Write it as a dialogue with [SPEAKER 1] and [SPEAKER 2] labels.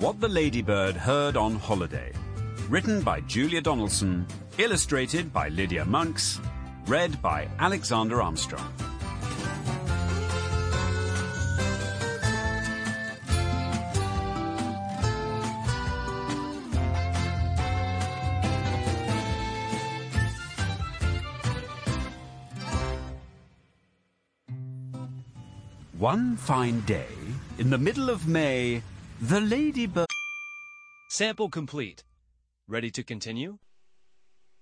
[SPEAKER 1] What the Ladybird Heard on Holiday. Written by Julia Donaldson, illustrated by Lydia Monks, read by Alexander Armstrong. One fine day, in the middle of May, the Ladybird...
[SPEAKER 2] Sample complete. Ready to continue?